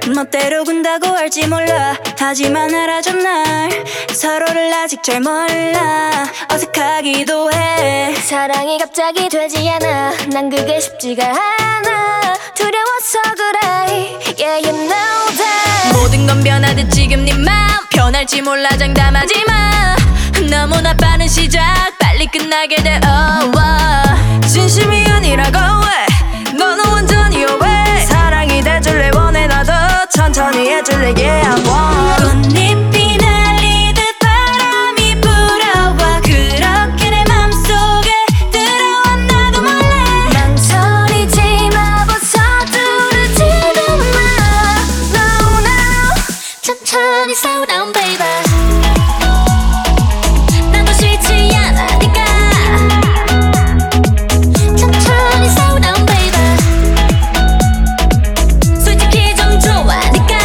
멋대로 군다고 할지 몰라. 하지만 알아줘 날. 서로를 아직 잘 몰라. 어색하기도 해. 사랑이 갑자기 되지 않아. 난 그게 쉽지가 않아. 두려워서 그래. Yeah, you know that. 모든 건 변하듯 지금 네 맘 변할지 몰라. 장담하지 마. 너무나 빠른 시작 빨리 끝나게 돼. 진심이 아니라고 해. 너는 완전히 오해. 사랑이 돼줄래 원해. 나도 천천히 해줄래. Yeah, I want. 꽃잎이 날리듯 바람이 불어와. 그렇게 내 맘속에 들어와. 나도 몰래 망설이지 마. 벌써 두르지도 마. No, no. 천천히 slow down baby. 나도 싫지 않으니까. 천천히 slow down baby. 솔직히 좀 좋아하니까.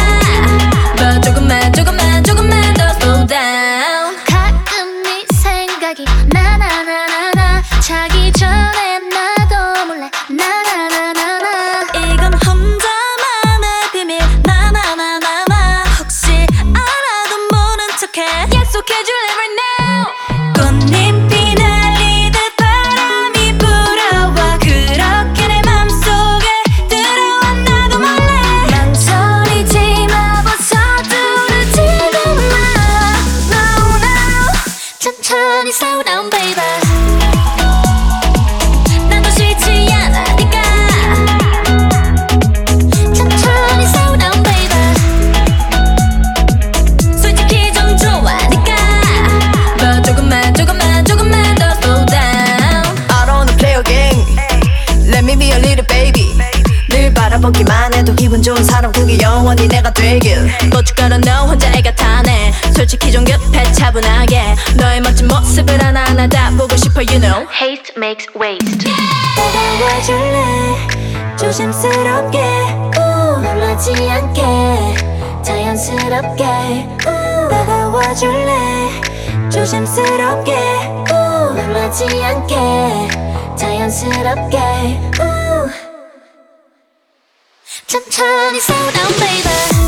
조금만 더 slow down. 가끔 네 생각이 나나나나나. 자기 전에 나도 몰래 나나나나나. 이건 혼자만의 비밀. 나나나나나. 혹시 알아도 모른 척해. 약속해줄래 right now. 꽃잎이 날리듯 바람이 불어와. 그렇게 내 맘속에 들어와. 나도 몰래 망설이지 마. 벌써 두르지도 마. No, no. 천천히 slow down baby. 나도 싫지 않으니까. 천천히 slow down baby. 솔직히 좀 좋아하니까. 조금만 더 slow down. I don't wanna play a game. Let me be a little baby. 늘 바라보기만 해도 기분 좋은 사람 그게 영원히 내가 되길. 고춧가루 너 혼자 애가 타네. 솔직히 좀 급해 차분하게. 너의 멋진 모습을 하나하나 다 보고 싶어 you know. Haste makes waste. 다가와줄래 조심스럽게. 놀라지 않게 자연스럽게. 다가와줄래 조심스럽게. 놀라지 않게 자연스럽게. 천천히 slow down baby.